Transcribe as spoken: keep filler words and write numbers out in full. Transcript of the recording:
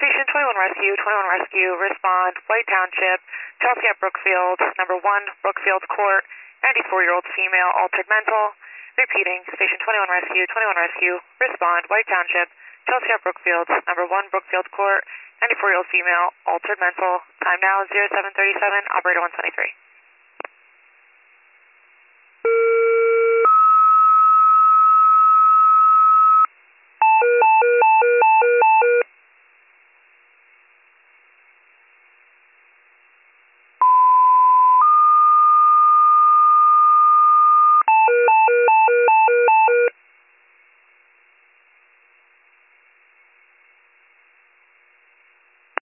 Station twenty-one Rescue, twenty-one Rescue, respond, White Township, Chelsea at Brookfield, number one, Brookfield Court, ninety-four-year-old female, altered mental. Repeating, Station twenty-one Rescue, twenty-one Rescue, respond, White Township, Chelsea at Brookfield, number one, Brookfield Court, ninety-four-year-old female, altered mental. Time now zero seven thirty-seven, operator one twenty-three.